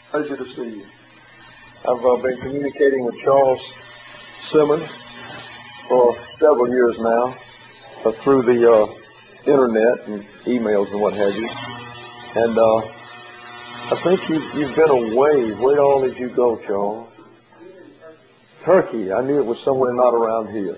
Pleasure to see you. I've been communicating with Charles Simmons for several years now through the internet and emails and what have you. And I think you've been away. Where all did you go, Charles? Turkey. I knew it was somewhere not around here.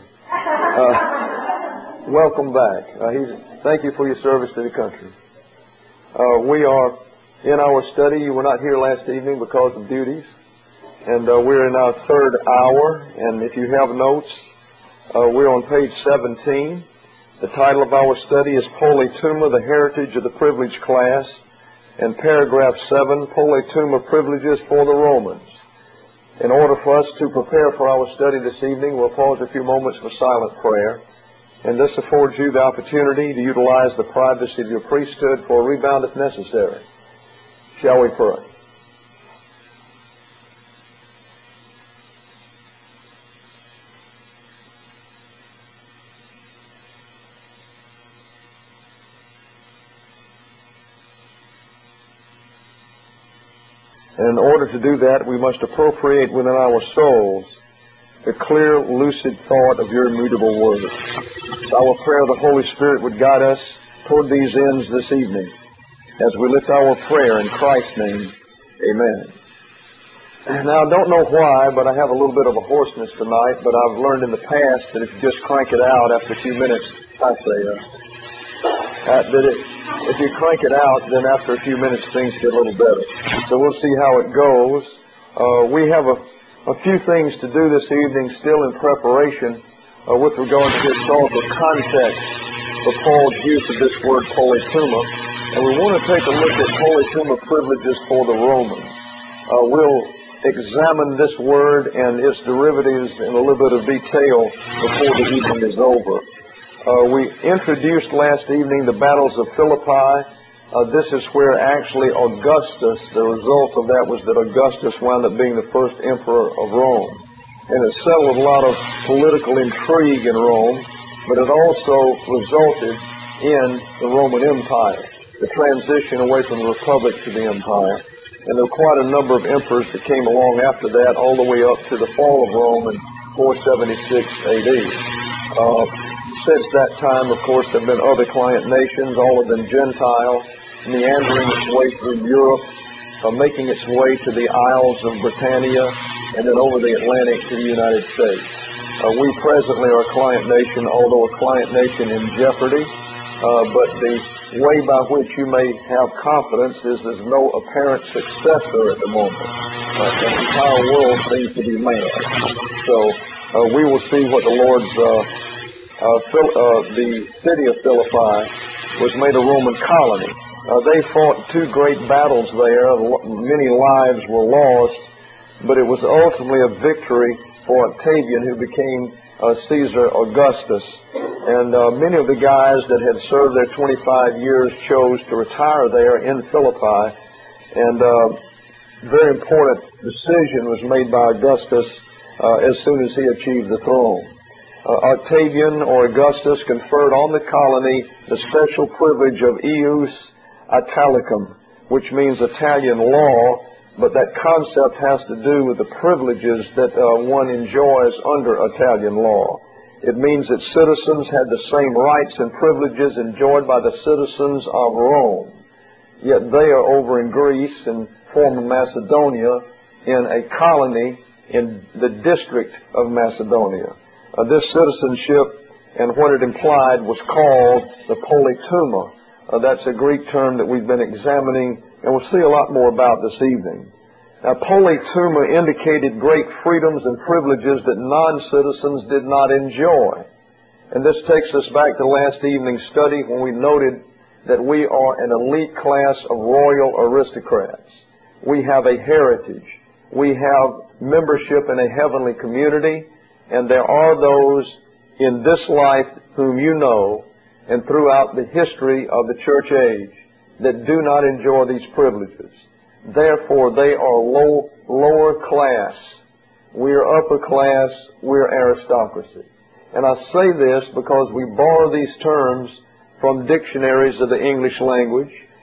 Welcome back. Thank you for your service to the country. We are in our study. You were not here last evening because of duties. And we're in our third hour. And if you have notes, we're on page 17. The title of our study is Politeuma, the Heritage of the Privileged Class. And paragraph 7, Politeuma Privileges for the Romans. In order for us to prepare for our study this evening, we'll pause a few moments for silent prayer. And this affords you the opportunity to utilize the privacy of your priesthood for a rebound if necessary. Shall we pray? In order to do that, we must appropriate within our souls the clear, lucid thought of your immutable word. Our prayer the Holy Spirit would guide us toward these ends this evening as we lift our prayer in Christ's name. Amen. Now, I don't know why, but I have a little bit of a hoarseness tonight, but I've learned in the past that if you just crank it out after a few minutes, if you crank it out, then after a few minutes things get a little better. So we'll see how it goes. We have a few things to do this evening still in preparation with regard to the historical context for Paul's use of this word politeuma. And we want to take a look at politeuma privileges for the Romans. We'll examine this word and its derivatives in a little bit of detail before the evening is over. We introduced last evening the battles of Philippi. This is where actually Augustus, the result of that was that Augustus wound up being the first emperor of Rome. And it settled a lot of political intrigue in Rome, but it also resulted in the Roman Empire, the transition away from the Republic to the Empire. And there were quite a number of emperors that came along after that, all the way up to the fall of Rome in 476 AD. Since that time, of course, there have been other client nations, all of them Gentile, meandering its way through Europe, making its way to the Isles of Britannia, and then over the Atlantic to the United States. We presently are a client nation, although a client nation in jeopardy, but the way by which you may have confidence is there's no apparent successor at the moment. The entire world seems to be mad. So we will see what the Lord's... the city of Philippi was made a Roman colony. They fought two great battles there. Many lives were lost, but it was ultimately a victory for Octavian, who became Caesar Augustus. And many of the guys that had served their 25 years chose to retire there in Philippi. And a very important decision was made by Augustus as soon as he achieved the throne. Octavian or Augustus conferred on the colony the special privilege of ius Italicum, which means Italian law, but that concept has to do with the privileges that one enjoys under Italian law. It means that citizens had the same rights and privileges enjoyed by the citizens of Rome. Yet they are over in Greece and former Macedonia in a colony in the district of Macedonia. This citizenship and what it implied was called the politeuma. That's a Greek term that we've been examining, and we'll see a lot more about this evening. Now, politeuma indicated great freedoms and privileges that non-citizens did not enjoy. And this takes us back to last evening's study when we noted that we are an elite class of royal aristocrats. We have a heritage. We have membership in a heavenly community. And there are those in this life whom you know and throughout the history of the church age that do not enjoy these privileges. Therefore, they are lower class. We are upper class. We are aristocracy. And I say this because we borrow these terms from dictionaries of the English language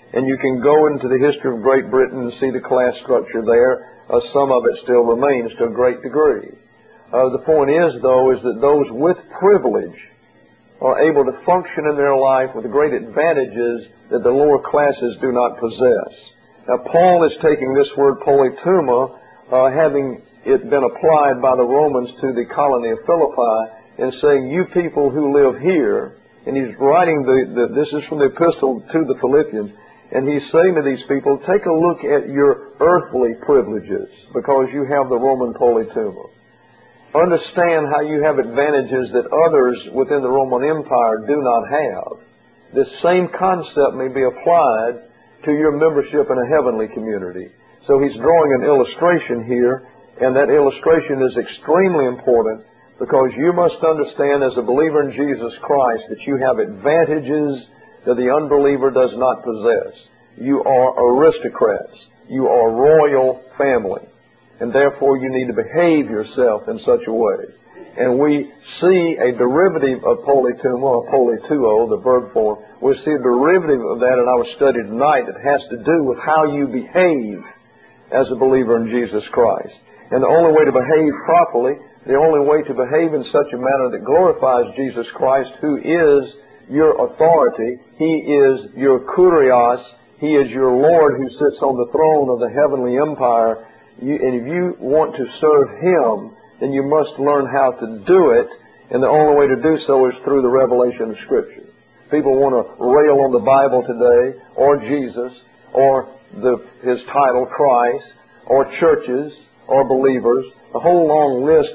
And you can go into the history of Great Britain and see the class structure there. Some of it still remains to a great degree. The point is, though, is that those with privilege are able to function in their life with great advantages that the lower classes do not possess. Now, Paul is taking this word polytuma, having it been applied by the Romans to the colony of Philippi, and saying, you people who live here, and he's writing this is from the epistle to the Philippians, and he's saying to these people, take a look at your earthly privileges, because you have the Roman polytuma. Understand how you have advantages that others within the Roman Empire do not have. This same concept may be applied to your membership in a heavenly community. So he's drawing an illustration here, and that illustration is extremely important, because you must understand as a believer in Jesus Christ that you have advantages that the unbeliever does not possess. You are aristocrats. You are royal family. And therefore you need to behave yourself in such a way. And we see a derivative of polytuma, or polytuo, the verb form. We see a derivative of that in our study tonight that has to do with how you behave as a believer in Jesus Christ. And the only way to behave properly, the only way to behave in such a manner that glorifies Jesus Christ, who is your authority, He is your kurios, He is your Lord who sits on the throne of the heavenly empire. And if you want to serve Him, then you must learn how to do it, and the only way to do so is through the revelation of Scripture. People want to rail on the Bible today, or Jesus, or His title, Christ, or churches, or believers, a whole long list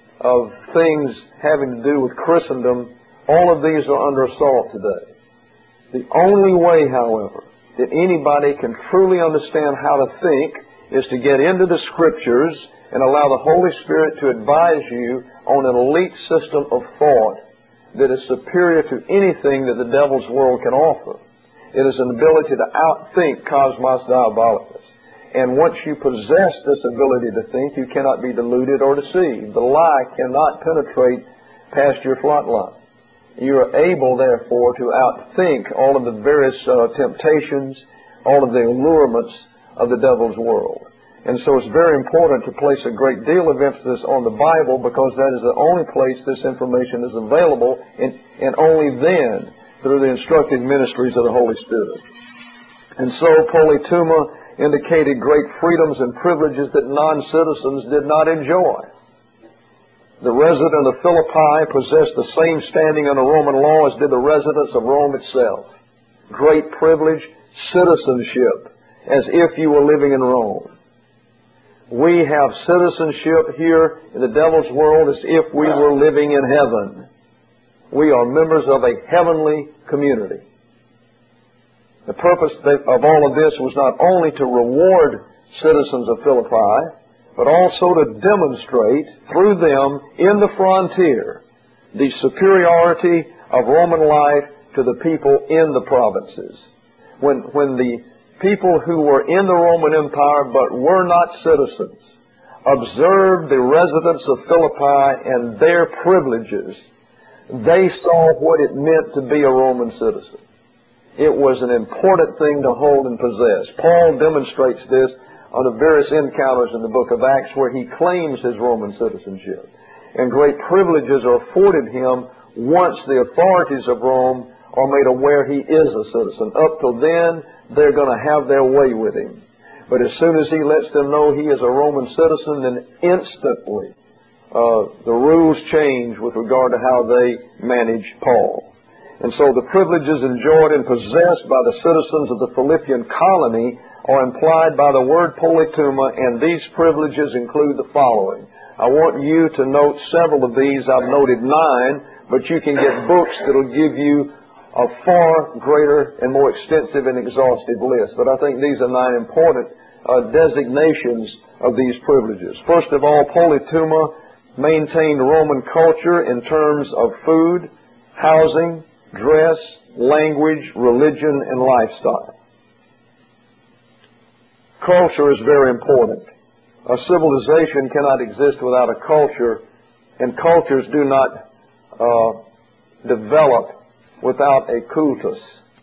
of things having to do with Christendom. All of these are under assault today. The only way, however, that anybody can truly understand how to think is to get into the Scriptures and allow the Holy Spirit to advise you on an elite system of thought that is superior to anything that the devil's world can offer. It is an ability to outthink cosmos diabolicus. And once you possess this ability to think, you cannot be deluded or deceived. The lie cannot penetrate past your flat line. You are able, therefore, to outthink all of the various temptations, all of the allurements of the devil's world. And so it's very important to place a great deal of emphasis on the Bible, because that is the only place this information is available, and only then through the instructive ministries of the Holy Spirit. And so polytuma indicated great freedoms and privileges that non-citizens did not enjoy. The resident of Philippi possessed the same standing under Roman law as did the residents of Rome itself. Great privilege, citizenship, as if you were living in Rome. We have citizenship here in the devil's world as if we were living in heaven. We are members of a heavenly community. The purpose of all of this was not only to reward citizens of Philippi, but also to demonstrate through them in the frontier the superiority of Roman life to the people in the provinces. When the people who were in the Roman Empire but were not citizens observed the residents of Philippi and their privileges, they saw what it meant to be a Roman citizen. It was an important thing to hold and possess. Paul demonstrates this on the various encounters in the book of Acts where he claims his Roman citizenship. And great privileges are afforded him once the authorities of Rome are made aware he is a citizen. Up till then, they're going to have their way with him. But as soon as he lets them know he is a Roman citizen, then instantly the rules change with regard to how they manage Paul. And so the privileges enjoyed and possessed by the citizens of the Philippian colony are implied by the word polytuma, and these privileges include the following. I want you to note several of these. I've noted 9, but you can get books that will give you a far greater and more extensive and exhaustive list. But I think these are 9 important designations of these privileges. First of all, polytuma maintained Roman culture in terms of food, housing, dress, language, religion, and lifestyle. Culture is very important. A civilization cannot exist without a culture, and cultures do not develop without a cultus.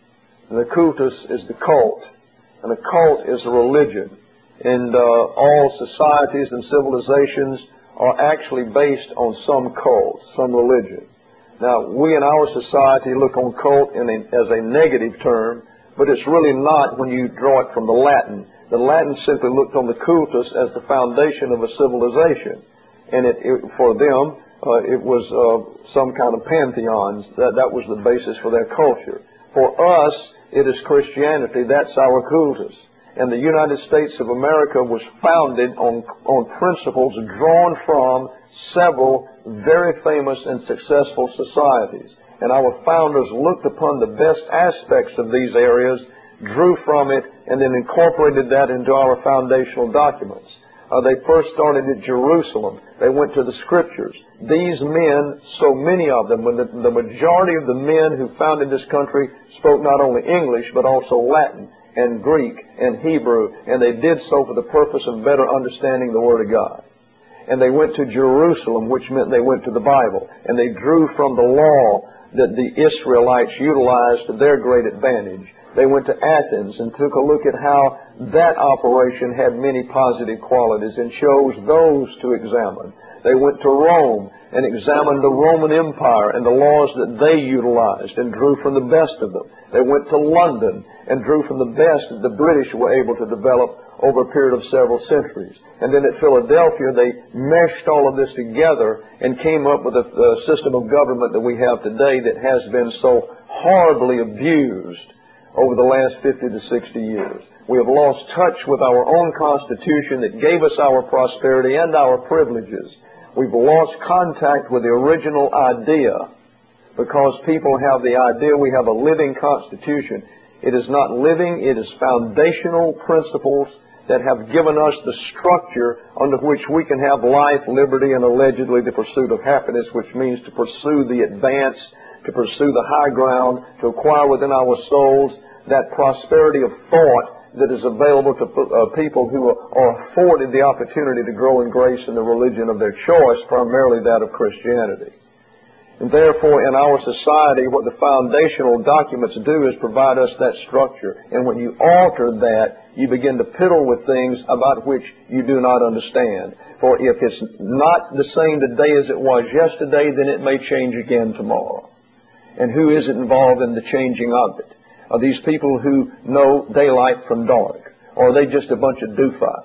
And the cultus is the cult. And a cult is a religion. And all societies and civilizations are actually based on some cult, some religion. Now, we in our society look on cult as a negative term, but it's really not when you draw it from the Latin. The Latin simply looked on the cultus as the foundation of a civilization. And for them, it was some kind of pantheons. That was the basis for their culture. For us, it is Christianity. That's our cultus. And the United States of America was founded on principles drawn from several very famous and successful societies. And our founders looked upon the best aspects of these areas, drew from it, and then incorporated that into our foundational documents. They first started at Jerusalem. They went to the Scriptures. These men, so many of them, the majority of the men who founded this country spoke not only English, but also Latin and Greek and Hebrew, and they did so for the purpose of better understanding the Word of God. And they went to Jerusalem, which meant they went to the Bible, and they drew from the law that the Israelites utilized to their great advantage. They went to Athens and took a look at how that operation had many positive qualities and chose those to examine. They went to Rome and examined the Roman Empire and the laws that they utilized and drew from the best of them. They went to London and drew from the best that the British were able to develop over a period of several centuries. And then at Philadelphia, they meshed all of this together and came up with a system of government that we have today that has been so horribly abused over the last 50 to 60 years. We have lost touch with our own Constitution that gave us our prosperity and our privileges. We've lost contact with the original idea because people have the idea we have a living Constitution. It is not living, it is foundational principles that have given us the structure under which we can have life, liberty, and allegedly the pursuit of happiness, which means to pursue the advance, to pursue the high ground, to acquire within our souls that prosperity of thought that is available to people who are afforded the opportunity to grow in grace in the religion of their choice, primarily that of Christianity. And therefore, in our society, what the foundational documents do is provide us that structure. And when you alter that, you begin to piddle with things about which you do not understand. For if it's not the same today as it was yesterday, then it may change again tomorrow. And who is it involved in the changing of it? Are these people who know daylight from dark? Or are they just a bunch of doofi?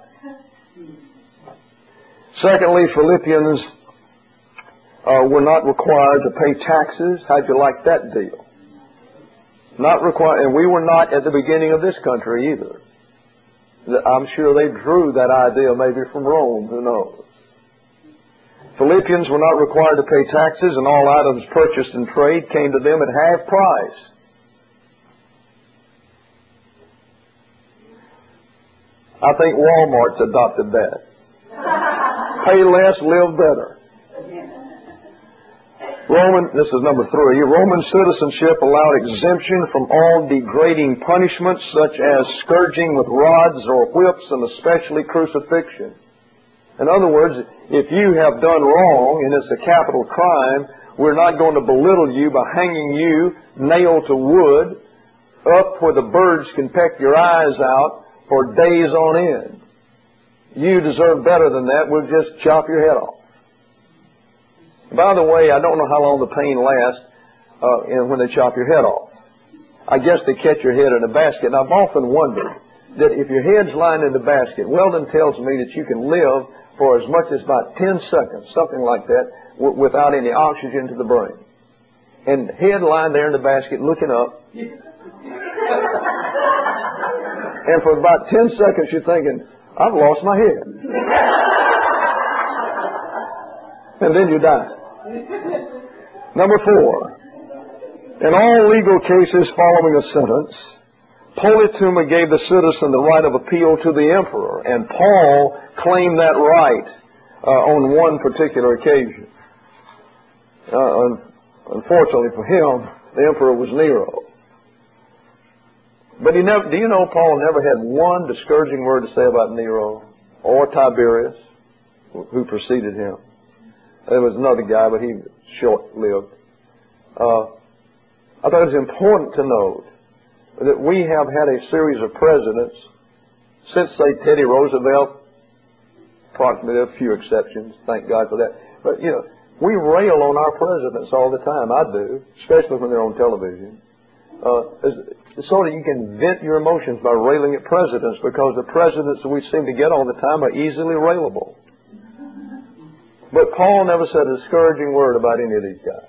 Secondly, Philippians were not required to pay taxes. How'd you like that deal? Not required, and we were not at the beginning of this country either. I'm sure they drew that idea maybe from Rome, who knows. Philippians were not required to pay taxes, and all items purchased in trade came to them at half price. I think Walmart's adopted that. Pay less, live better. This is number 3. Roman citizenship allowed exemption from all degrading punishments such as scourging with rods or whips and especially crucifixion. In other words, if you have done wrong and it's a capital crime, we're not going to belittle you by hanging you nailed to wood up where the birds can peck your eyes out for days on end. You deserve better than that. We'll just chop your head off. By the way, I don't know how long the pain lasts when they chop your head off. I guess they catch your head in a basket. And I've often wondered that if your head's lying in the basket, Weldon tells me that you can live for as much as about 10 seconds, something like that, without any oxygen to the brain. And head lying there in the basket looking up. And for about 10 seconds you're thinking, I've lost my head. And then you die. Number 4. In all legal cases following a sentence, Polituma gave the citizen the right of appeal to the emperor, and Paul claimed that right on one particular occasion. Unfortunately for him, the emperor was Nero. But do you know Paul never had one discouraging word to say about Nero or Tiberius, who preceded him. There was another guy, but he was short-lived. I thought it was important to note that we have had a series of presidents since, say, Teddy Roosevelt, approximately, there are a few exceptions, thank God for that. But, we rail on our presidents all the time. I do, especially when they're on television. Sort of you can vent your emotions by railing at presidents, because the presidents that we seem to get all the time are easily railable. But Paul never said a discouraging word about any of these guys.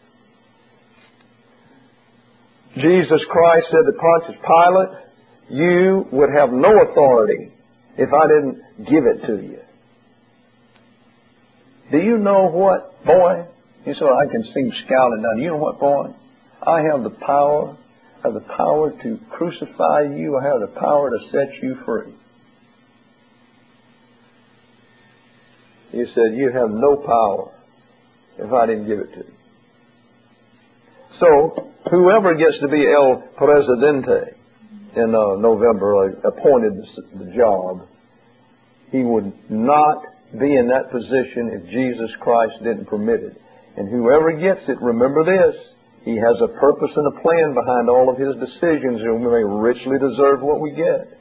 Jesus Christ said to Pontius Pilate, you would have no authority if I didn't give it to you. Do you know what, boy? You said, I can see him scowling down. You know what, boy? I have the power. I have the power to crucify you. I have the power to set you free. He said, you have no power if I didn't give it to you. So, whoever gets to be El Presidente in November, appointed the job, he would not be in that position if Jesus Christ didn't permit it. And whoever gets it, remember this, he has a purpose and a plan behind all of his decisions, and we may richly deserve what we get.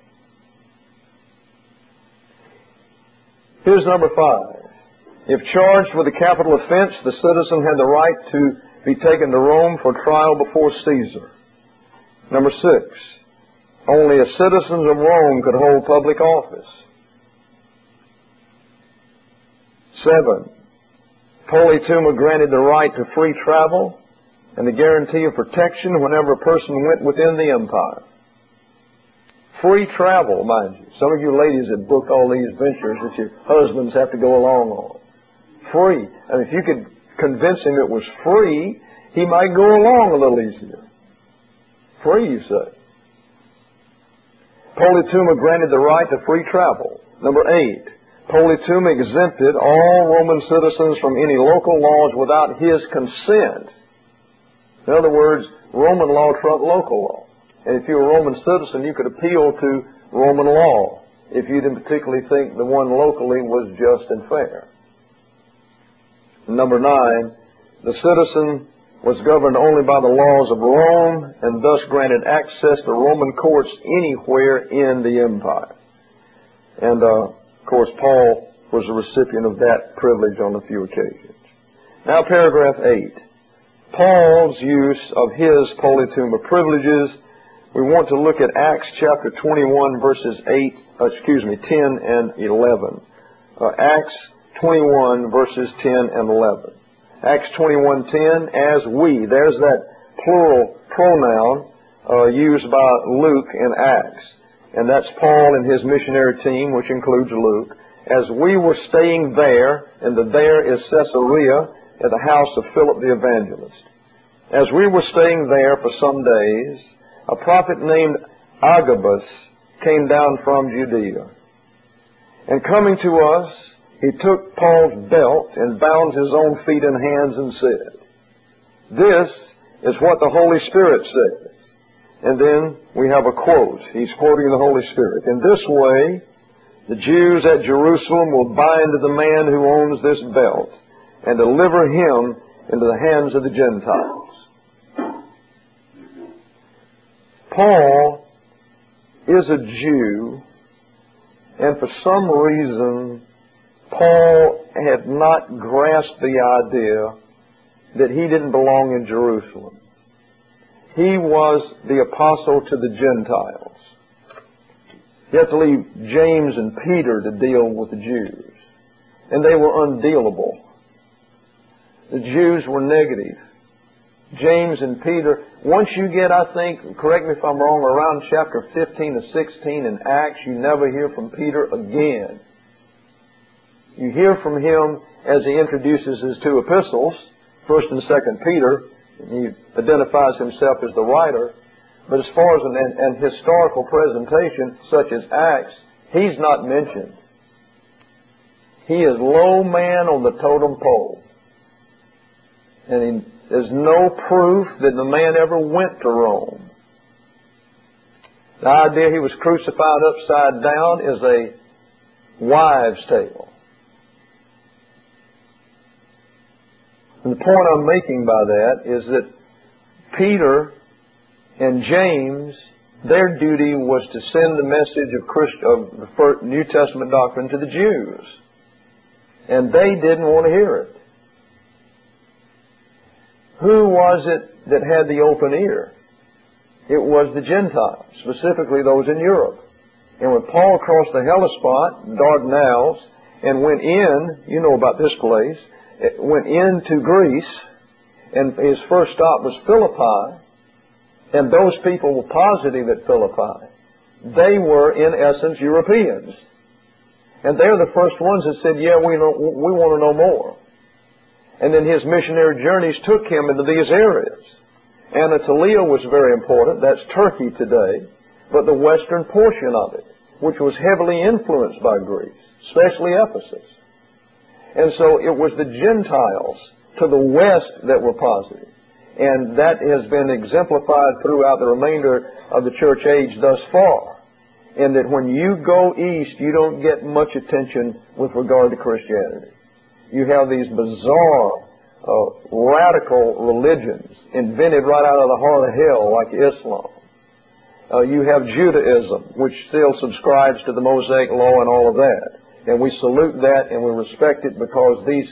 Here's number 5. If charged with a capital offense, the citizen had the right to be taken to Rome for trial before Caesar. Number 6. Only a citizen of Rome could hold public office. 7. Politeuma granted the right to free travel and the guarantee of protection whenever a person went within the empire. Free travel, mind you. Some of you ladies have booked all these ventures that your husbands have to go along on. Free. I mean, if you could convince him it was free, he might go along a little easier. Free, you say. Politeuma granted the right to free travel. Number 8. Politeuma exempted all Roman citizens from any local laws without his consent. In other words, Roman law trumped local law. And if you're a Roman citizen, you could appeal to Roman law if you didn't particularly think the one locally was just and fair. Number 9, the citizen was governed only by the laws of Rome and thus granted access to Roman courts anywhere in the empire. And, of course, Paul was a recipient of that privilege on a few occasions. Now, paragraph 8. Paul's use of his politeuma privileges. We want to look at Acts chapter 21, verses 10 and 11. Acts 21, verses 10 and 11. Acts 21:10, as we. There's that plural pronoun used by Luke in Acts. And that's Paul and his missionary team, which includes Luke. As we were staying there, and the there is Caesarea, at the house of Philip the evangelist. As we were staying there for some days, a prophet named Agabus came down from Judea. And coming to us, he took Paul's belt and bound his own feet and hands and said, this is what the Holy Spirit says. And then we have a quote. He's quoting the Holy Spirit. In this way, the Jews at Jerusalem will bind the man who owns this belt and deliver him into the hands of the Gentiles. Paul is a Jew, and for some reason, Paul had not grasped the idea that he didn't belong in Jerusalem. He was the apostle to the Gentiles. You have to leave James and Peter to deal with the Jews. And they were undealable. The Jews were negative. James and Peter, once you get, I think, correct me if I'm wrong, around chapter 15 to 16 in Acts, you never hear from Peter again. You hear from him as he introduces his two epistles, 1st and 2nd Peter. He identifies himself as the writer. But as far as an historical presentation, such as Acts, he's not mentioned. He is low man on the totem pole. And there's no proof that the man ever went to Rome. The idea he was crucified upside down is a wives' tale. And the point I'm making by that is that Peter and James Their duty was to send the message of the New Testament doctrine to the Jews. And they didn't want to hear it. Who was it that had the open ear? It was the Gentiles, specifically those in Europe. And when Paul crossed the Hellespont, Dardanelles, and went in, you know about this place, went into Greece, and his first stop was Philippi, and those people were positive at Philippi. They were, in essence, Europeans. And they're the first ones that said, yeah, we want to know more. And then his missionary journeys took him into these areas. Anatolia was very important. That's Turkey today. But the western portion of it, which was heavily influenced by Greece, especially Ephesus. And so it was the Gentiles to the west that were positive. And that has been exemplified throughout the remainder of the church age thus far. And that when you go east, you don't get much attention with regard to Christianity. You have these bizarre, radical religions invented right out of the heart of hell, like Islam. You have Judaism, which still subscribes to the Mosaic Law and all of that. And we salute that and we respect it because these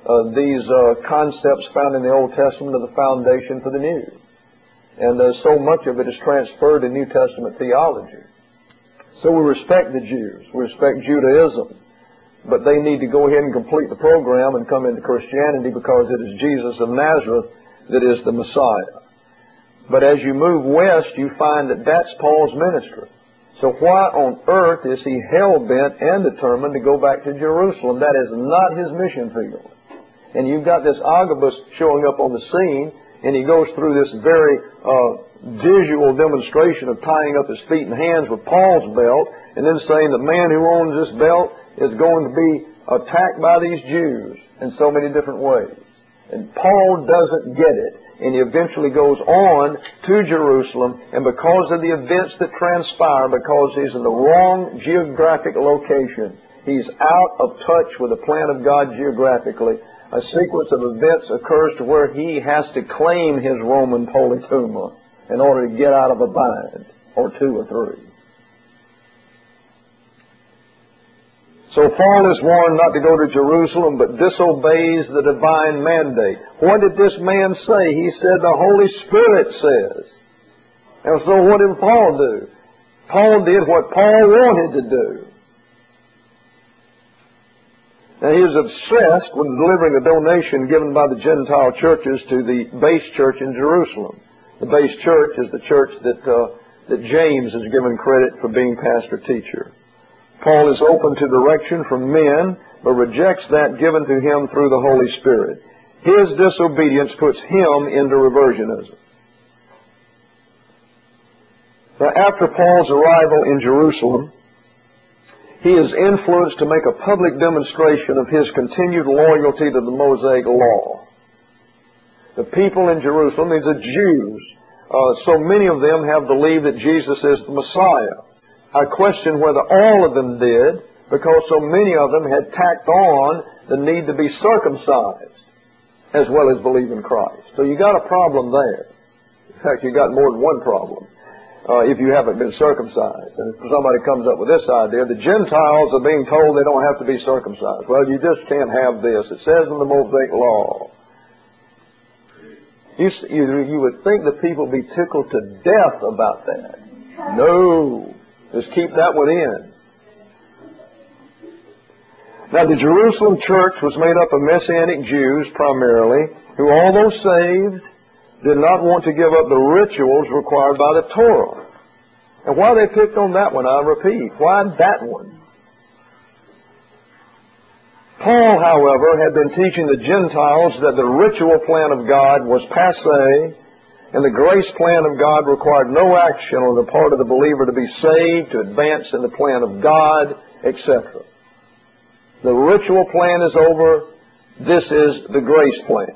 concepts found in the Old Testament are the foundation for the New. And so much of it is transferred in New Testament theology. So we respect the Jews. We respect Judaism. But they need to go ahead and complete the program and come into Christianity because it is Jesus of Nazareth that is the Messiah. But as you move west, you find that that's Paul's ministry. So why on earth is he hell-bent and determined to go back to Jerusalem? That is not his mission field. And you've got this Agabus showing up on the scene, and he goes through this very visual demonstration of tying up his feet and hands with Paul's belt, and then saying the man who owns this belt is going to be attacked by these Jews in so many different ways. And Paul doesn't get it. And he eventually goes on to Jerusalem, and because of the events that transpire, because he's in the wrong geographic location, he's out of touch with the plan of God geographically, a sequence of events occurs to where he has to claim his Roman politeuma in order to get out of a bind, or two or three. So Paul is warned not to go to Jerusalem, but disobeys the divine mandate. What did this man say? He said the Holy Spirit says. And so what did Paul do? Paul did what Paul wanted to do. Now he was obsessed with delivering a donation given by the Gentile churches to the base church in Jerusalem. The base church is the church that James is given credit for being pastor-teacher. Paul is open to direction from men, but rejects that given to him through the Holy Spirit. His disobedience puts him into reversionism. Now, after Paul's arrival in Jerusalem, he is influenced to make a public demonstration of his continued loyalty to the Mosaic Law. The people in Jerusalem, these are Jews, so many of them have believed that Jesus is the Messiah. I question whether all of them did, because so many of them had tacked on the need to be circumcised as well as believe in Christ. So you got a problem there. In fact, you got more than one problem if you haven't been circumcised. And if somebody comes up with this idea, the Gentiles are being told they don't have to be circumcised. Well, you just can't have this. It says in the Mosaic Law. You would think the people would be tickled to death about that. No. Just keep that one in. Now, the Jerusalem church was made up of Messianic Jews primarily, who, although saved, did not want to give up the rituals required by the Torah. And why they picked on that one, I repeat. Why that one? Paul, however, had been teaching the Gentiles that the ritual plan of God was passé, and the grace plan of God required no action on the part of the believer to be saved, to advance in the plan of God, etc. The ritual plan is over. This is the grace plan.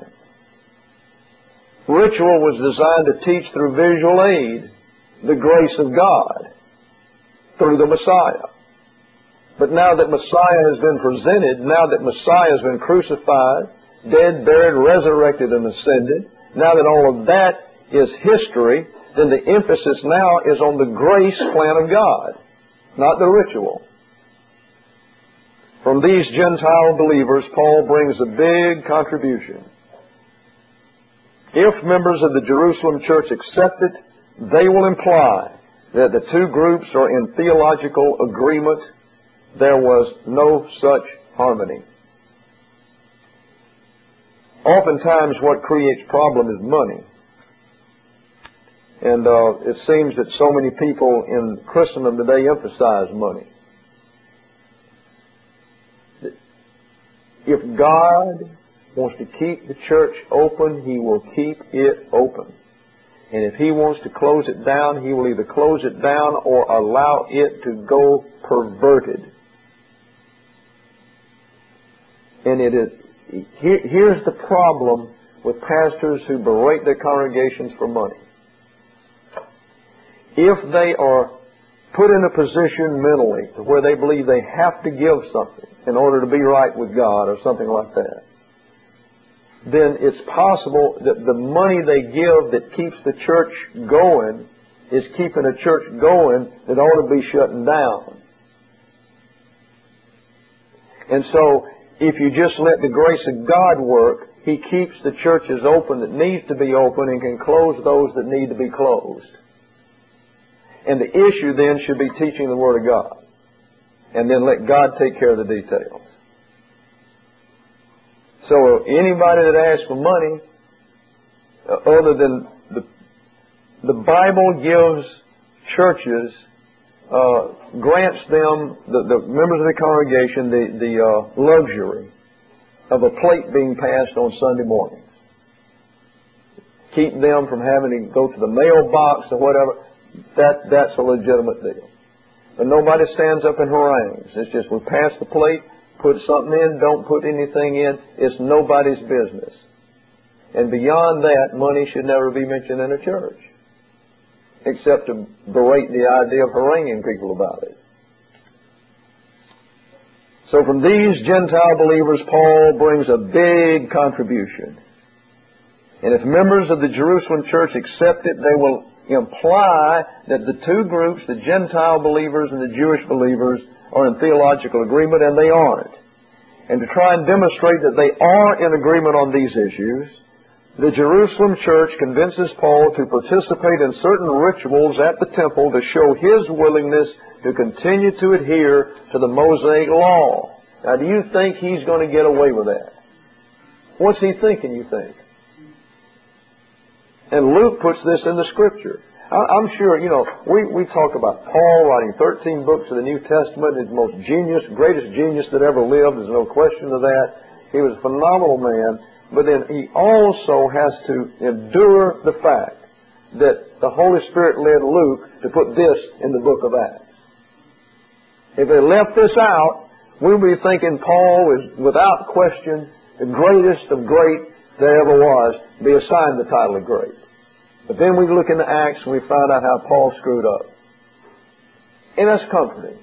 Ritual was designed to teach through visual aid the grace of God through the Messiah. But now that Messiah has been presented, now that Messiah has been crucified, dead, buried, resurrected, and ascended, now that all of that is history, then the emphasis now is on the grace plan of God, not the ritual. From these Gentile believers, Paul brings a big contribution. If members of the Jerusalem church accept it, they will imply that the two groups are in theological agreement. There was no such harmony. Oftentimes what creates problem is money. And it seems that so many people in Christendom today emphasize money. If God wants to keep the church open, He will keep it open. And if He wants to close it down, He will either close it down or allow it to go perverted. And here's the problem with pastors who berate their congregations for money. If they are put in a position mentally to where they believe they have to give something in order to be right with God or something like that, then it's possible that the money they give that keeps the church going is keeping a church going that ought to be shutting down. And so, if you just let the grace of God work, He keeps the churches open that needs to be open and can close those that need to be closed. And the issue then should be teaching the Word of God. And then let God take care of the details. So anybody that asks for money, other than the Bible gives churches, grants them, the members of the congregation, the luxury of a plate being passed on Sunday mornings. Keep them from having to go to the mailbox or whatever. That's a legitimate deal. But nobody stands up and harangues. It's just we pass the plate, put something in, don't put anything in. It's nobody's business. And beyond that, money should never be mentioned in a church, except to berate the idea of haranguing people about it. So from these Gentile believers, Paul brings a big contribution. And if members of the Jerusalem church accept it, they will imply that the two groups, the Gentile believers and the Jewish believers, are in theological agreement, and they aren't. And to try and demonstrate that they are in agreement on these issues, the Jerusalem church convinces Paul to participate in certain rituals at the temple to show his willingness to continue to adhere to the Mosaic law. Now, do you think he's going to get away with that? What's he thinking, you think? And Luke puts this in the Scripture. I'm sure, we talk about Paul writing 13 books of the New Testament. He's the most greatest genius that ever lived. There's no question of that. He was a phenomenal man. But then he also has to endure the fact that the Holy Spirit led Luke to put this in the book of Acts. If they left this out, we'll be thinking Paul is, without question, the greatest of great there ever was, be assigned the title of great. But then we look into Acts and we find out how Paul screwed up. And that's comforting.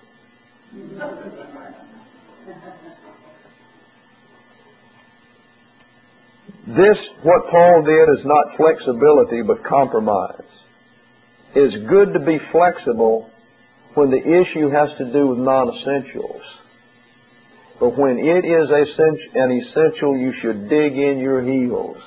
What Paul did is not flexibility but compromise. It's good to be flexible when the issue has to do with non-essentials. But when it is an essential, you should dig in your heels.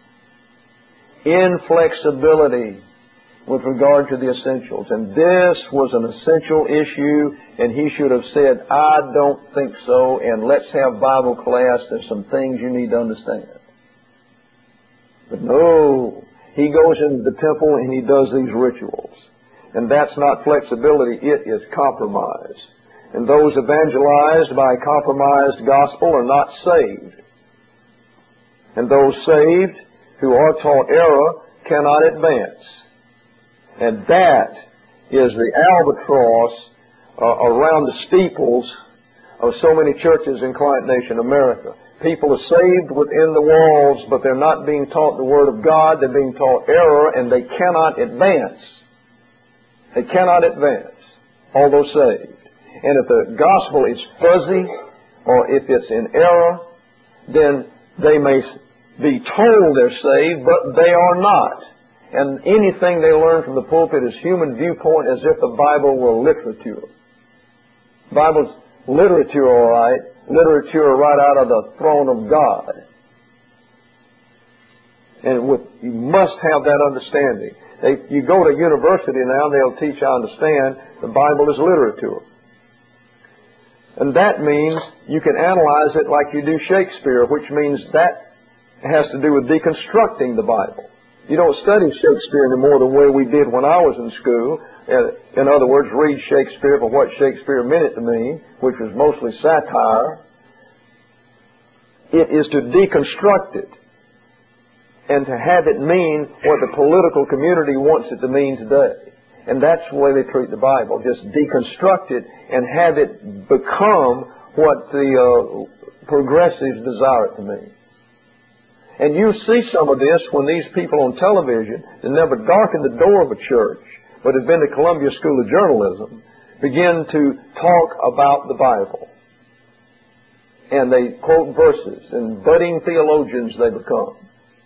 Inflexibility with regard to the essentials. And this was an essential issue, and he should have said, I don't think so, and let's have Bible class. There's some things you need to understand. But no, he goes into the temple and he does these rituals. And that's not flexibility, it is compromise. And those evangelized by a compromised gospel are not saved. And those saved who are taught error cannot advance. And that is the albatross around the steeples of so many churches in Client Nation America. People are saved within the walls, but they're not being taught the Word of God. They're being taught error, and they cannot advance. They cannot advance, although saved. And if the gospel is fuzzy, or if it's in error, then they may be told they're saved, but they are not. And anything they learn from the pulpit is human viewpoint, as if the Bible were literature. The Bible's literature, all right. Literature right out of the throne of God. And you must have that understanding. You go to university now, they'll teach, I understand, the Bible is literature. And that means you can analyze it like you do Shakespeare, which means that has to do with deconstructing the Bible. You don't study Shakespeare anymore the way we did when I was in school. In other words, read Shakespeare for what Shakespeare meant it to mean, which was mostly satire. It is to deconstruct it and to have it mean what the political community wants it to mean today. And that's the way they treat the Bible. Just deconstruct it and have it become what the progressives desire it to mean. And you see some of this when these people on television that never darkened the door of a church, but have been to Columbia School of Journalism, begin to talk about the Bible. And they quote verses, and budding theologians they become.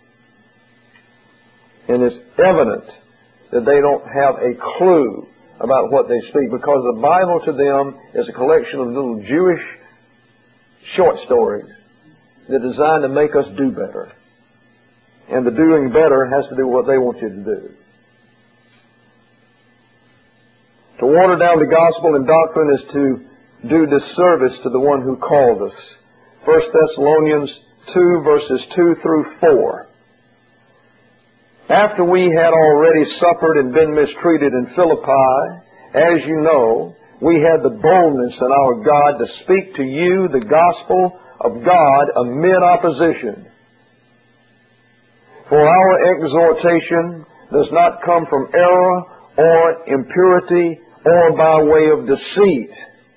And it's evident that they don't have a clue about what they speak, because the Bible to them is a collection of little Jewish short stories that are designed to make us do better. And the doing better has to do what they want you to do. To water down the gospel and doctrine is to do disservice to the one who called us. 1 Thessalonians 2, verses 2 through 4. After we had already suffered and been mistreated in Philippi, as you know, we had the boldness in our God to speak to you the gospel of God amid opposition. For our exhortation does not come from error or impurity or by way of deceit.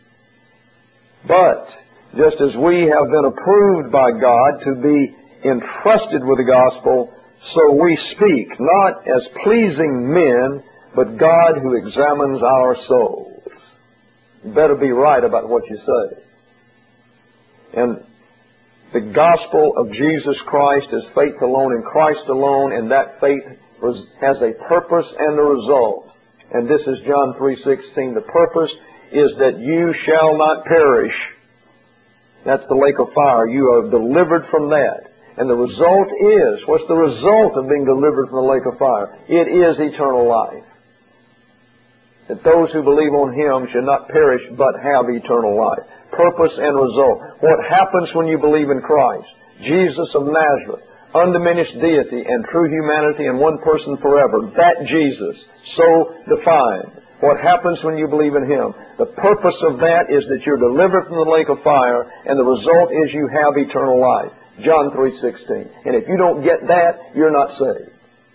But, just as we have been approved by God to be entrusted with the gospel, so we speak, not as pleasing men, but God who examines our souls. You better be right about what you say. And the gospel of Jesus Christ is faith alone in Christ alone, and that faith has a purpose and a result. And this is John 3:16. The purpose is that you shall not perish. That's the lake of fire. You are delivered from that. And the result is, what's the result of being delivered from the lake of fire? It is eternal life. That those who believe on Him should not perish but have eternal life. Purpose and result. What happens when you believe in Christ? Jesus of Nazareth, undiminished deity and true humanity in one person forever. That Jesus, so defined. What happens when you believe in Him? The purpose of that is that you're delivered from the lake of fire, and the result is you have eternal life. John 3:16. And if you don't get that, you're not saved.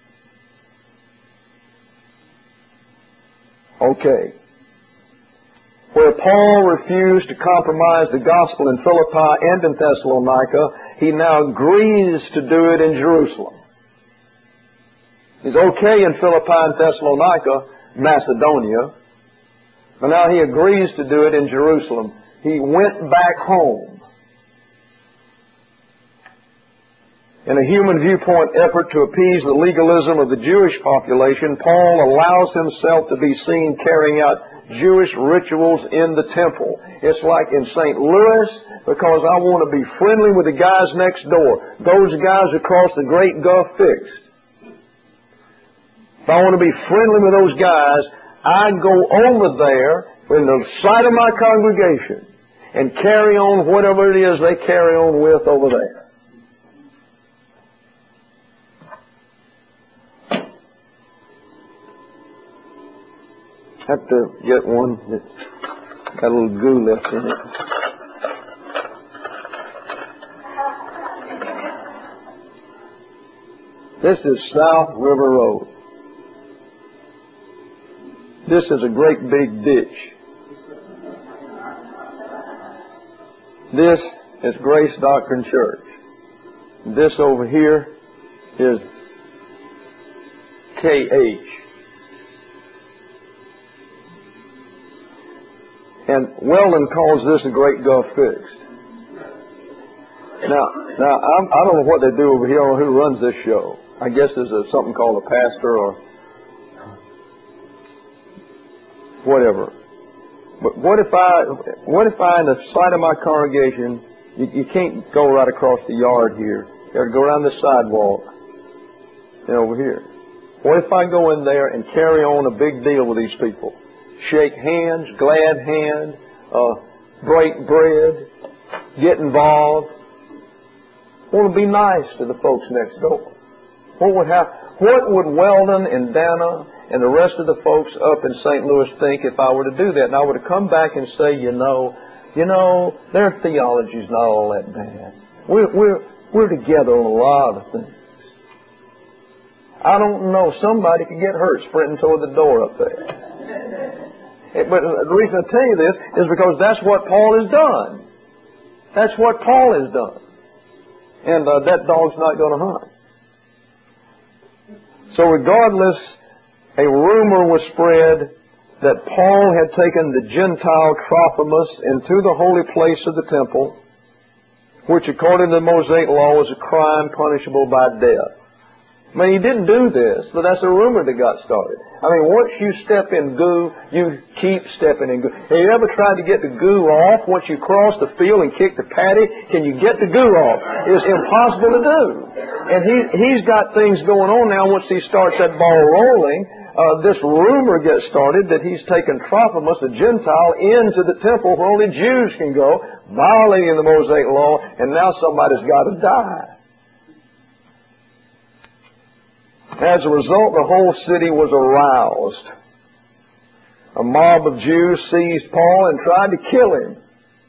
Okay. Where Paul refused to compromise the gospel in Philippi and in Thessalonica, he now agrees to do it in Jerusalem. He's okay in Philippi and Thessalonica, Macedonia, but now he agrees to do it in Jerusalem. He went back home. In a human viewpoint effort to appease the legalism of the Jewish population, Paul allows himself to be seen carrying out Jewish rituals in the temple. It's like in St. Louis, because I want to be friendly with the guys next door. Those guys across the Great Gulf Fixed. If I want to be friendly with those guys, I go over there in the sight of my congregation and carry on whatever it is they carry on with over there. Have to get one that's got a little goo left in it. This is South River Road. This is a great big ditch. This is Grace Doctrine Church. This over here is KH. And Weldon calls this a Great Gulf Fixed. Now I don't know what they do over here. I don't know who runs this show. I guess there's something called a pastor or whatever. But what if I, in the sight of my congregation, you can't go right across the yard here. You got to go around the sidewalk and over here. What if I go in there and carry on a big deal with these people? Shake hands, glad hand, break bread, get involved. Want to be nice to the folks next door. What would Weldon and Dana and the rest of the folks up in St. Louis think if I were to do that? And I were to come back and say, you know, their theology's not all that bad. We're together on a lot of things. I don't know. Somebody could get hurt sprinting toward the door up there. But the reason I tell you this is because that's what Paul has done. That's what Paul has done. And that dog's not going to hunt. So regardless, a rumor was spread that Paul had taken the Gentile Trophimus into the holy place of the temple, which according to the Mosaic law was a crime punishable by death. I mean, he didn't do this, but that's a rumor that got started. I mean, once you step in goo, you keep stepping in goo. Have you ever tried to get the goo off once you cross the field and kick the patty? Can you get the goo off? It's impossible to do. And he's got things going on now. Once he starts that ball rolling, this rumor gets started that he's taken Trophimus, a Gentile, into the temple where only Jews can go, violating the Mosaic law, and now somebody's got to die. As a result, the whole city was aroused. A mob of Jews seized Paul and tried to kill him.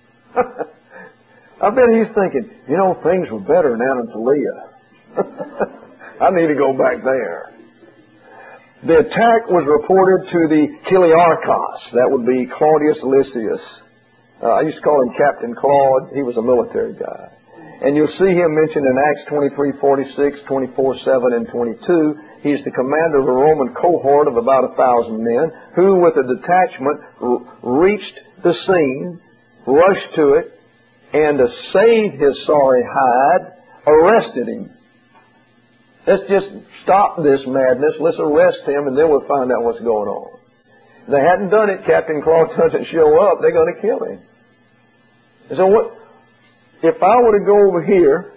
I bet he's thinking, things were better in Anatolia. I need to go back there. The attack was reported to the Kiliarchos. That would be Claudius Lysias. I used to call him Captain Claude. He was a military guy. And you'll see him mentioned in Acts 23:46, 24:7, and 22. He's the commander of a Roman cohort of about 1,000 men who, with a detachment, reached the scene, rushed to it, and to save his sorry hide, arrested him. Let's just stop this madness. Let's arrest him, and then we'll find out what's going on. If they hadn't done it, Captain Claude doesn't show up, they're going to kill him. And so what? If I were to go over here,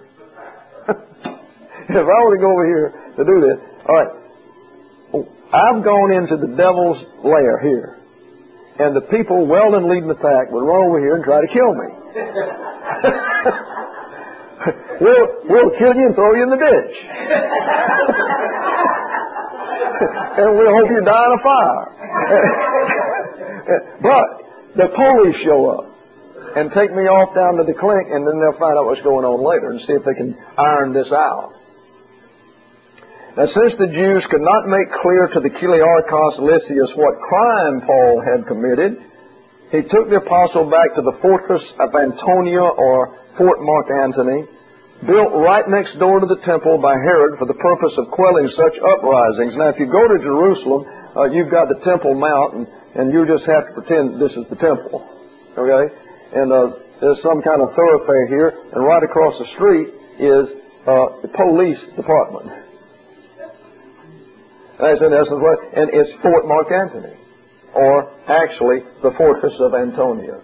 to do this, all right, I've gone into the devil's lair here, and the people, Weldon leading the pack, would run over here and try to kill me. We'll kill you and throw you in the ditch. And we'll hope you die in a fire. But the police show up and take me off down to the clinic, and then they'll find out what's going on later and see if they can iron this out. Now, since the Jews could not make clear to the Kiliarchos Lysias what crime Paul had committed, he took the apostle back to the fortress of Antonia, or Fort Mark Antony, built right next door to the temple by Herod for the purpose of quelling such uprisings. Now, if you go to Jerusalem, you've got the Temple Mount, and you just have to pretend this is the temple. Okay? And there's some kind of thoroughfare here, and right across the street is the police department. That's in essence what, and it's Fort Mark Antony, or actually the fortress of Antonia.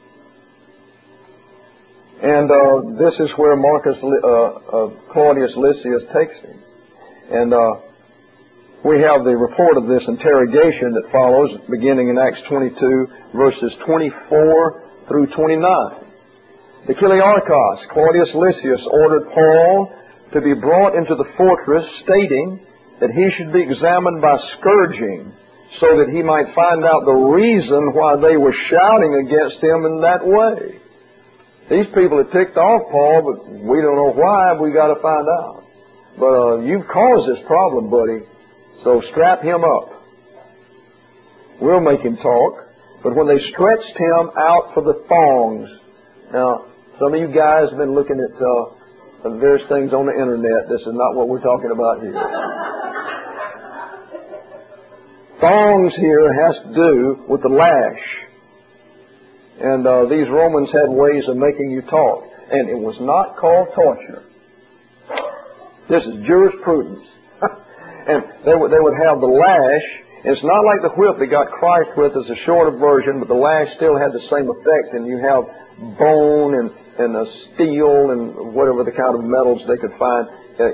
And this is where Claudius Lysias takes him. And we have the report of this interrogation that follows, beginning in Acts 22, verses 24 through 29. The Kiliarchos, Claudius Lysias, ordered Paul to be brought into the fortress, stating that he should be examined by scourging, so that he might find out the reason why they were shouting against him in that way. These people had ticked off Paul, but we don't know why. We got to find out. But you've caused this problem, buddy, so strap him up. We'll make him talk. But when they stretched him out for the thongs, now some of you guys have been looking at various things on the internet. This is not what we're talking about here. Thongs here has to do with the lash. And these Romans had ways of making you talk. And it was not called torture. This is jurisprudence. And they would have the lash. It's not like the whip they got Christ with as a shorter version, but the lash still had the same effect, and you have bone and steel and whatever the kind of metals they could find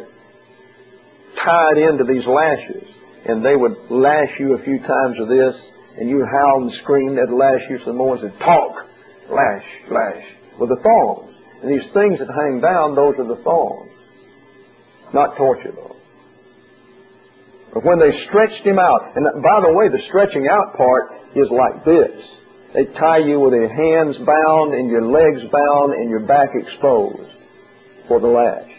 tied into these lashes. And they would lash you a few times with this, and you howl and scream. They'd lash you some more and say, talk, lash, lash, with the thongs. And these things that hang down, those are the thongs. Not torture, though. But when they stretched him out, and by the way, the stretching out part is like this. They tie you with your hands bound and your legs bound and your back exposed for the lash.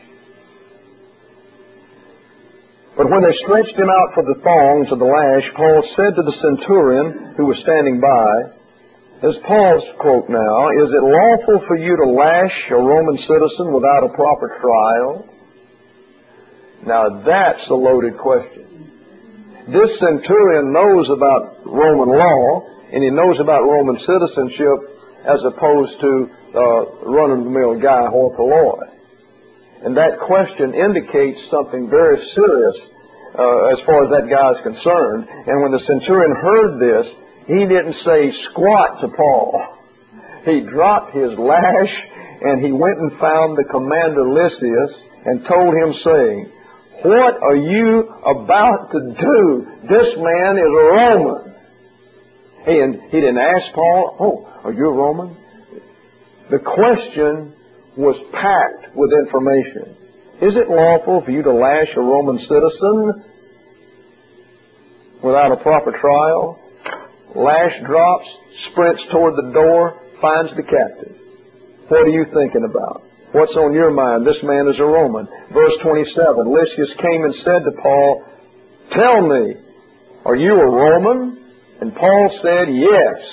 But when they stretched him out for the thongs of the lash, Paul said to the centurion who was standing by, as Paul's quote now, is it lawful for you to lash a Roman citizen without a proper trial? Now that's a loaded question. This centurion knows about Roman law, and he knows about Roman citizenship as opposed to run-of-the-mill guy, hoi polloi. And that question indicates something very serious as far as that guy is concerned. And when the centurion heard this, he didn't say squat to Paul. He dropped his lash, and he went and found the commander Lysias and told him, saying, what are you about to do? This man is a Roman. He didn't ask Paul, oh, are you a Roman? The question was packed with information. Is it lawful for you to lash a Roman citizen without a proper trial? Lash drops, sprints toward the door, finds the captive. What are you thinking about? What's on your mind? This man is a Roman. Verse 27, Lysias came and said to Paul, tell me, are you a Roman? And Paul said, yes.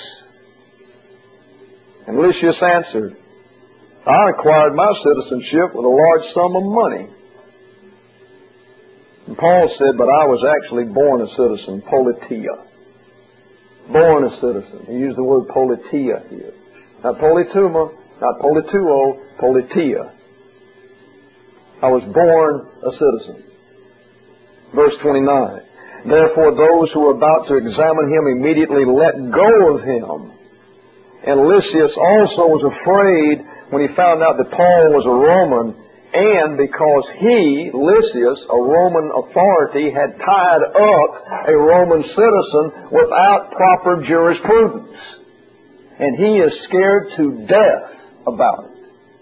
And Lysias answered, I acquired my citizenship with a large sum of money. And Paul said, but I was actually born a citizen, politia. Born a citizen. He used the word politia here. Not polituma, not polituo, politia. I was born a citizen. Verse 29. Therefore those who were about to examine him immediately let go of him. And Lysias also was afraid when he found out that Paul was a Roman, and because he, Lysias, a Roman authority, had tied up a Roman citizen without proper jurisprudence. And he is scared to death about it.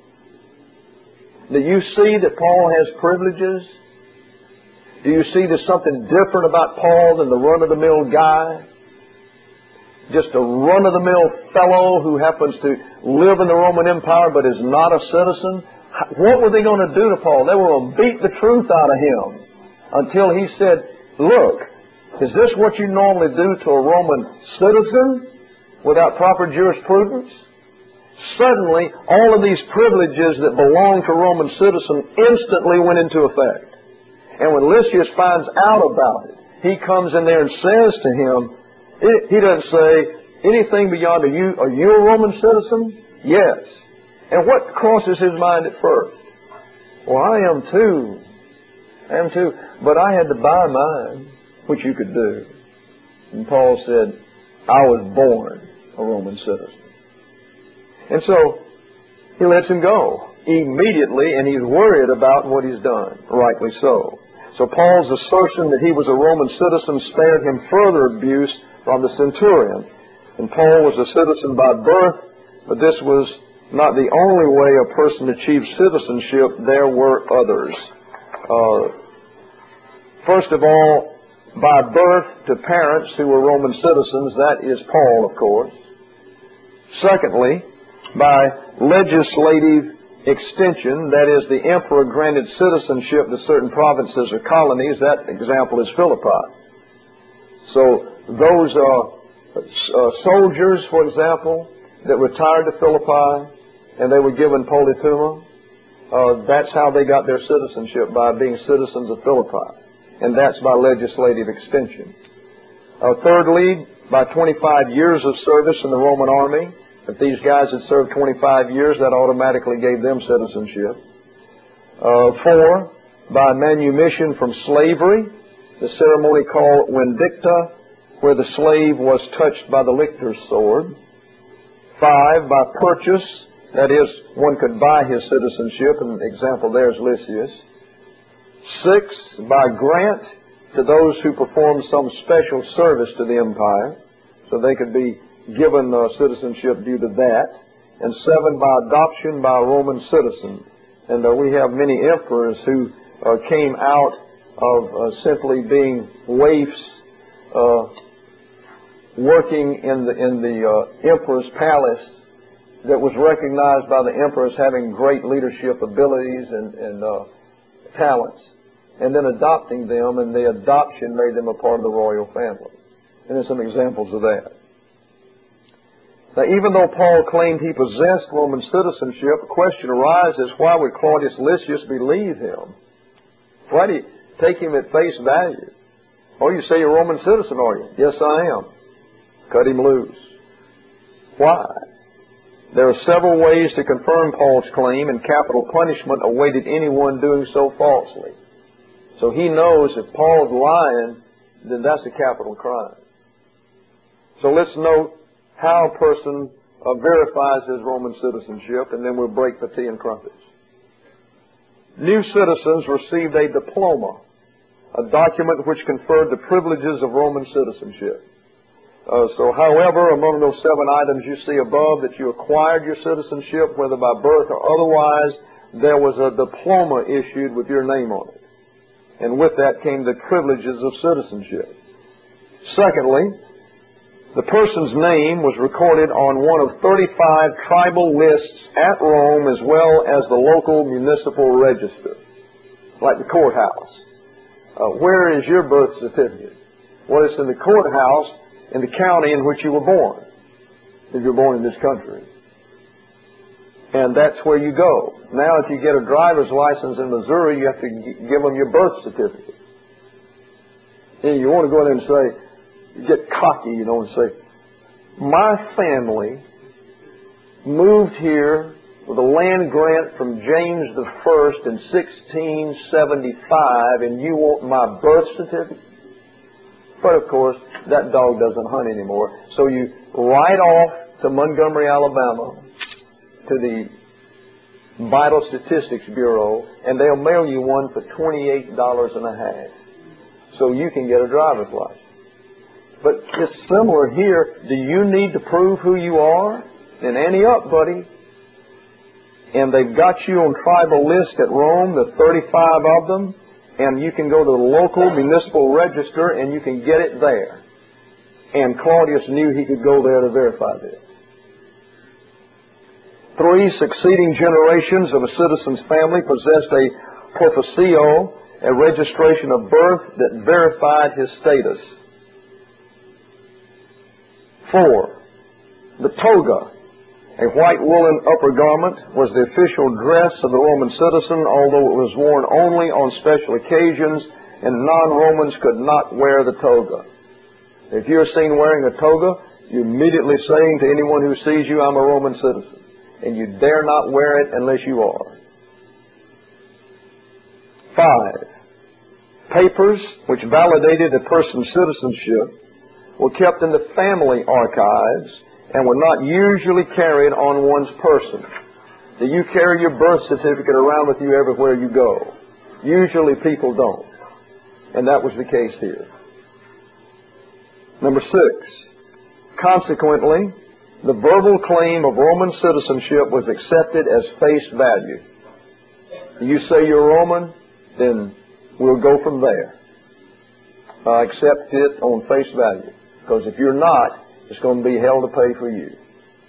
Do you see that Paul has privileges? Do you see there's something different about Paul than the run-of-the-mill guy? Just a run-of-the-mill fellow who happens to live in the Roman Empire but is not a citizen? What were they going to do to Paul? They were going to beat the truth out of him until he said, look, is this what you normally do to a Roman citizen without proper jurisprudence? Suddenly, all of these privileges that belong to Roman citizens instantly went into effect. And when Lysias finds out about it, he comes in there and says to him, he doesn't say anything beyond, are you a Roman citizen? Yes. And what crosses his mind at first? Well, I am too. I am too. But I had to buy mine, which you could do. And Paul said, I was born a Roman citizen. And so he lets him go immediately, and he's worried about what he's done. Rightly so. So Paul's assertion that he was a Roman citizen spared him further abuse from the centurion. And Paul was a citizen by birth, but this was not the only way a person achieved citizenship. There were others. First of all, by birth to parents who were Roman citizens. That is Paul, of course. Secondly, by legislative extension, that is, the emperor granted citizenship to certain provinces or colonies. That example is Philippi. So those soldiers, for example, that retired to Philippi and they were given polituma, that's how they got their citizenship, by being citizens of Philippi. And that's by legislative extension. Thirdly, by 25 years of service in the Roman army. If these guys had served 25 years, that automatically gave them citizenship. 4, by manumission from slavery, the ceremony called Vindicta, where the slave was touched by the lictor's sword. 5, by purchase, that is, one could buy his citizenship, an example there is Lysias. 6, by grant to those who performed some special service to the empire, so they could be given citizenship due to that. And 7, by adoption by a Roman citizen. And we have many emperors who came out of simply being waifs, working in the emperor's palace, that was recognized by the emperor as having great leadership abilities and talents, and then adopting them, and the adoption made them a part of the royal family. And there's some examples of that. Now, even though Paul claimed he possessed Roman citizenship, a question arises, why would Claudius Lysias believe him? Why did he take him at face value? Oh, you say you're a Roman citizen, are you? Yes, I am. Cut him loose. Why? There are several ways to confirm Paul's claim, and capital punishment awaited anyone doing so falsely. So he knows if Paul's lying, then that's a capital crime. So let's note how a person verifies his Roman citizenship, and then we'll break the tea and crumpets. New citizens received a diploma, a document which conferred the privileges of Roman citizenship. However, among those 7 items you see above that you acquired your citizenship, whether by birth or otherwise, there was a diploma issued with your name on it. And with that came the privileges of citizenship. Secondly, the person's name was recorded on one of 35 tribal lists at Rome, as well as the local municipal register, like the courthouse. Where is your birth certificate? Well, it's in the courthouse in the county in which you were born, if you're born in this country. And that's where you go. Now, if you get a driver's license in Missouri, you have to give them your birth certificate. And you want to go in and say, get cocky, and say, my family moved here with a land grant from James I in 1675, and you want my birth certificate? But, of course, that dog doesn't hunt anymore. So you ride off to Montgomery, Alabama, to the Vital Statistics Bureau, and they'll mail you one for $28.50. So you can get a driver's license. But it's similar here. Do you need to prove who you are? Then ante up, buddy. And they've got you on tribal list at Rome, the 35 of them, and you can go to the local municipal register and you can get it there. And Claudius knew he could go there to verify this. 3 succeeding generations of a citizen's family possessed a professio, a registration of birth that verified his status. 4, the toga, a white woolen upper garment, was the official dress of the Roman citizen, although it was worn only on special occasions, and non-Romans could not wear the toga. If you're seen wearing a toga, you're immediately saying to anyone who sees you, I'm a Roman citizen. And you dare not wear it unless you are. 5, papers which validated a person's citizenship were kept in the family archives and were not usually carried on one's person. Do you carry your birth certificate around with you everywhere you go? Usually people don't. And that was the case here. Number 6, consequently, the verbal claim of Roman citizenship was accepted as face value. You say you're Roman, then we'll go from there. Accept it on face value. Because if you're not, it's going to be hell to pay for you.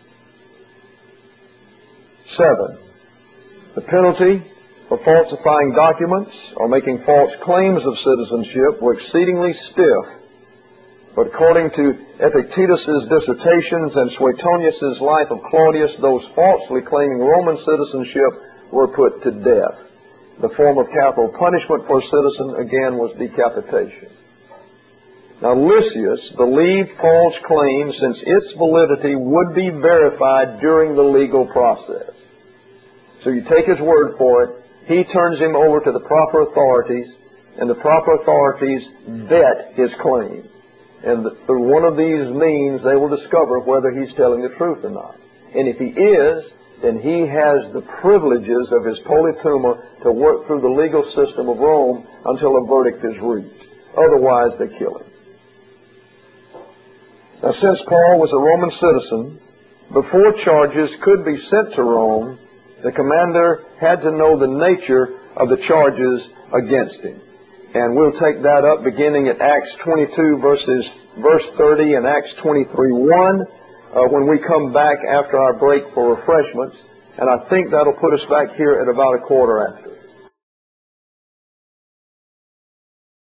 7, the penalty for falsifying documents or making false claims of citizenship were exceedingly stiff. But according to Epictetus's dissertations and Suetonius's life of Claudius, those falsely claiming Roman citizenship were put to death. The form of capital punishment for a citizen, again, was decapitation. Now, Lysias believed Paul's claim since its validity would be verified during the legal process. So you take his word for it, he turns him over to the proper authorities, and the proper authorities vet his claim. And through one of these means, they will discover whether he's telling the truth or not. And if he is, then he has the privileges of his polituma to work through the legal system of Rome until a verdict is reached. Otherwise, they kill him. Now, since Paul was a Roman citizen, before charges could be sent to Rome, the commander had to know the nature of the charges against him. And we'll take that up beginning at Acts 22, verse 30, and Acts 23:1, when we come back after our break for refreshments. And I think that'll put us back here at about 1:15.